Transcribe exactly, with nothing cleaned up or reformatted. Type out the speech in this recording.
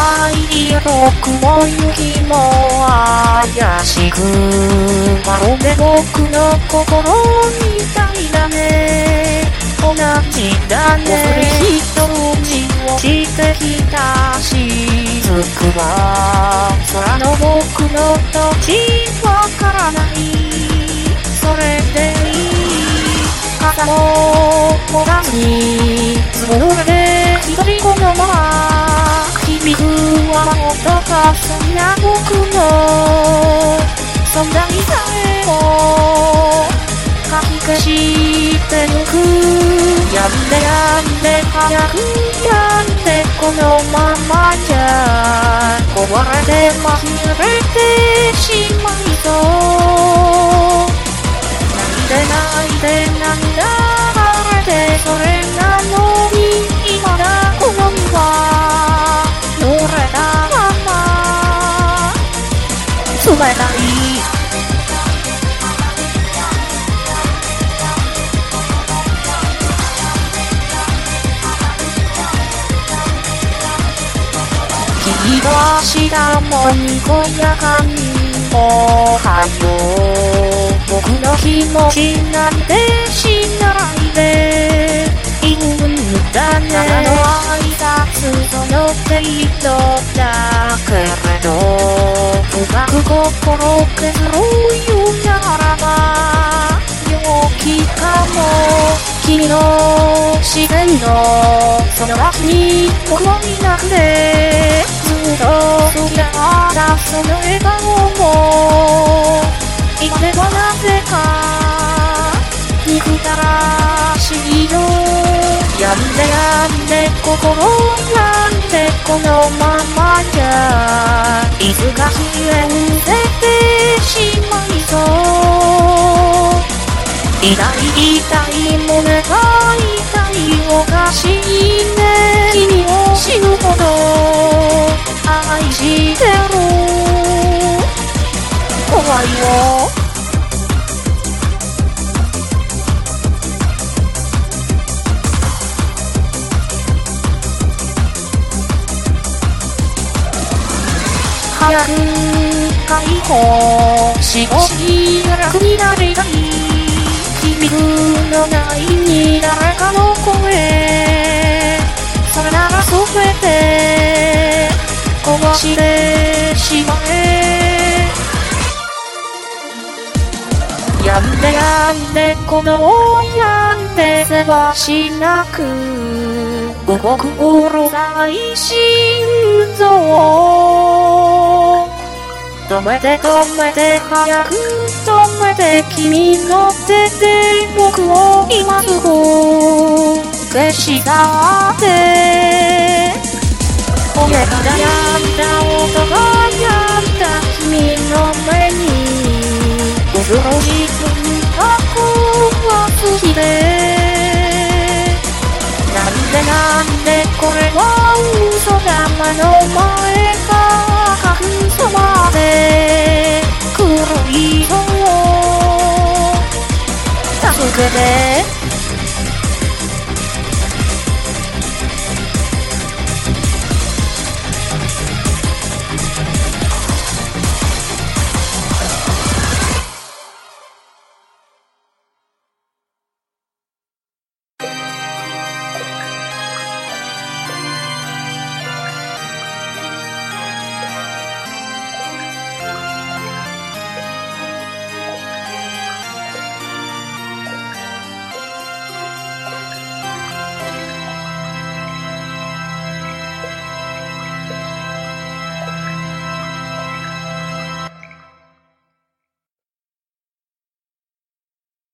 ない僕も雪も怪しくまるで僕の心みたいだね。同じだね。一人をしてきた雫は空の僕の土地わからない。それでいい。傘も持たずにずぶ濡れで一人このまま響くはもっとかそんな僕の存在さえもかき消してゆく。やんでやんで早くやんでこのままじゃ壊れてまひれてしまいそう。泣いて泣いて涙がれてそれなのに今だこの身は濡れたまま冷たい。君と明日もにこやかにおはよう。僕の気持ちなんてしないでいるんだね。ただの挨拶その程度だけれど深く心削る言うならば陽気かも。君の視線のその脇に僕を見なくてずっと好きだったその笑顔も今ではなぜか憎たらしいよ。やんでやんで心やんでこのままじゃいつか消え失せてしまいそう。痛い痛い胸が痛いおかしいね。君を死ぬほど愛してる。怖いよ。早く解放しほしい楽になりたい。響くのないに誰かの声それなら全て壊してしまえ。やんでやんでこのやんでせわしなく動くうるさい心臓止めて止めて早く止めて君の手で僕を今すぐ消し去って。おやだやった音がやった君の目に恐ろしく僕は好きでなんでなんでこれは嘘だ目の前が隠そまで黒い色を助けて